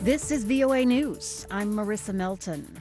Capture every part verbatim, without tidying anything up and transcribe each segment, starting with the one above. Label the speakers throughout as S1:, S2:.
S1: This is V O A News. I'm Marissa Melton.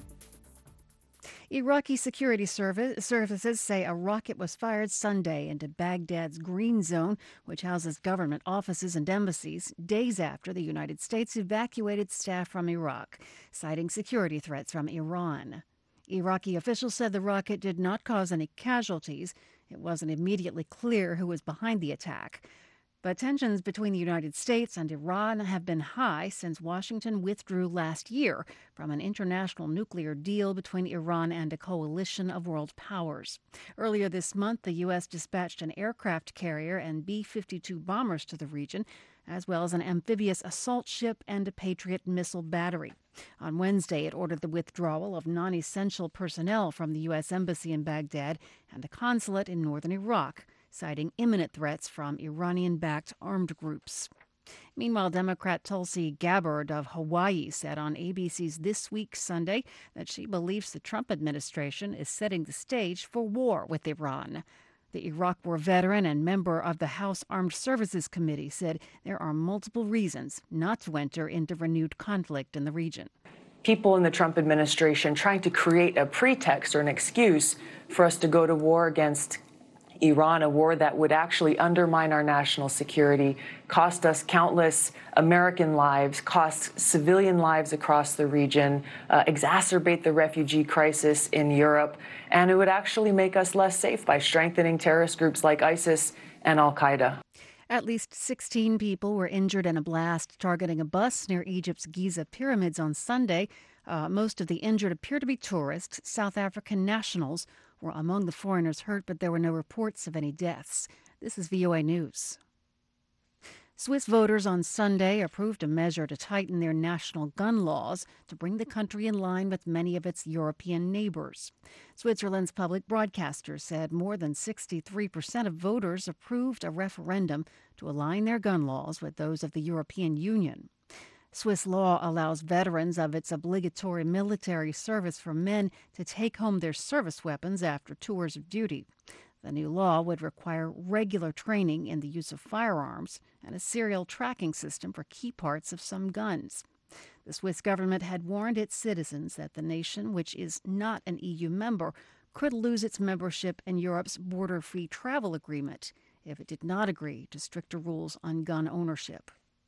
S1: Iraqi security service, services say a rocket was fired Sunday into Baghdad's Green Zone, which houses government offices and embassies, days after the United States evacuated staff from Iraq, citing security threats from Iran. Iraqi officials said the rocket did not cause any casualties. It wasn't immediately clear who was behind the attack. But tensions between the United States and Iran have been high since Washington withdrew last year from an international nuclear deal between Iran and a coalition of world powers. Earlier this month, the U S dispatched an aircraft carrier and B fifty-two bombers to the region, as well as an amphibious assault ship and a Patriot missile battery. On Wednesday, it ordered the withdrawal of non-essential personnel from the U S Embassy in Baghdad and the consulate in northern Iraq, citing imminent threats from Iranian-backed armed groups. Meanwhile, Democrat Tulsi Gabbard of Hawaii said on A B C's This Week Sunday that she believes the Trump administration is setting the stage for war with Iran. The Iraq War veteran and member of the House Armed Services Committee said there are multiple reasons not to enter into renewed conflict in the region.
S2: People in the Trump administration trying to create a pretext or an excuse for us to go to war against Iran, a war that would actually undermine our national security, cost us countless American lives, cost civilian lives across the region, uh, exacerbate the refugee crisis in Europe, and it would actually make us less safe by strengthening terrorist groups like ISIS and al-Qaeda.
S1: At least sixteen people were injured in a blast targeting a bus near Egypt's Giza pyramids on Sunday. Uh, most of the injured appear to be tourists. South African nationals were among the foreigners hurt, but there were no reports of any deaths. This is V O A News. Swiss voters on Sunday approved a measure to tighten their national gun laws to bring the country in line with many of its European neighbors. Switzerland's public broadcaster said more than sixty-three percent of voters approved a referendum to align their gun laws with those of the European Union. Swiss law allows veterans of its obligatory military service for men to take home their service weapons after tours of duty. The new law would require regular training in the use of firearms and a serial tracking system for key parts of some guns. The Swiss government had warned its citizens that the nation, which is not an E U member, could lose its membership in Europe's border-free travel agreement if it did not agree to stricter rules on gun ownership.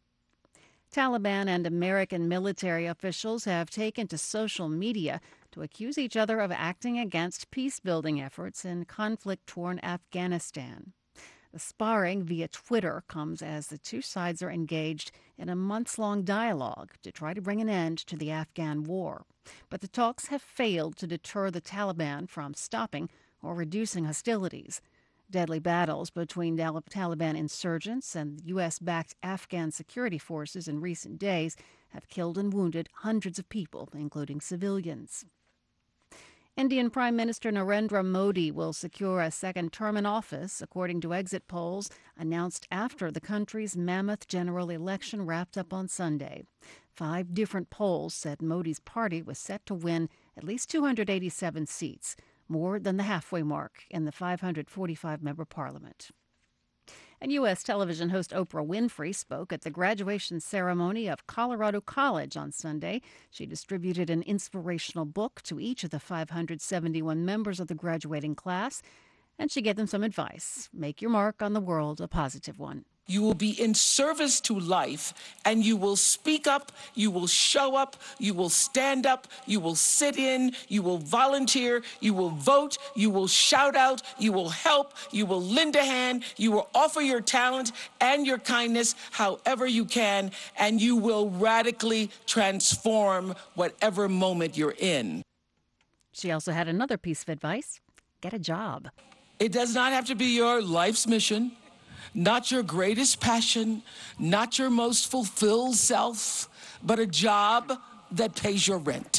S1: Taliban and American military officials have taken to social media to accuse each other of acting against peace-building efforts in conflict-torn Afghanistan. The sparring via Twitter comes as the two sides are engaged in a months-long dialogue to try to bring an end to the Afghan war. But the talks have failed to deter the Taliban from stopping or reducing hostilities. Deadly battles between Taliban insurgents and U S-backed Afghan security forces in recent days have killed and wounded hundreds of people, including civilians. Indian Prime Minister Narendra Modi will secure a second term in office, according to exit polls announced after the country's mammoth general election wrapped up on Sunday. Five different polls said Modi's party was set to win at least two hundred eighty-seven seats, more than the halfway mark in the five hundred forty-five member parliament. And U S television host Oprah Winfrey spoke at the graduation ceremony of Colorado College on Sunday. She distributed an inspirational book to each of the five hundred seventy-one members of the graduating class, and she gave them some advice. Make your mark on the world a positive one.
S3: You will be in service to life, and you will speak up, you will show up, you will stand up, you will sit in, you will volunteer, you will vote, you will shout out, you will help, you will lend a hand, you will offer your talent and your kindness however you can, and you will radically transform whatever moment you're in.
S1: She also had another piece of advice. Get a job.
S3: It does not have to be your life's mission. Not your greatest passion, not your most fulfilled self, but a job that pays your rent.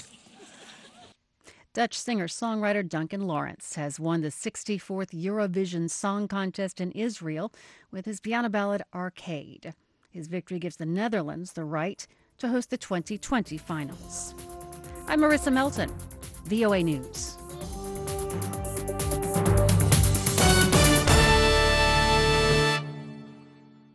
S1: Dutch singer-songwriter Duncan Lawrence has won the sixty-fourth Eurovision Song Contest in Israel with his piano ballad Arcade. His victory gives the Netherlands the right to host the twenty twenty finals. I'm Marissa Melton, V O A News.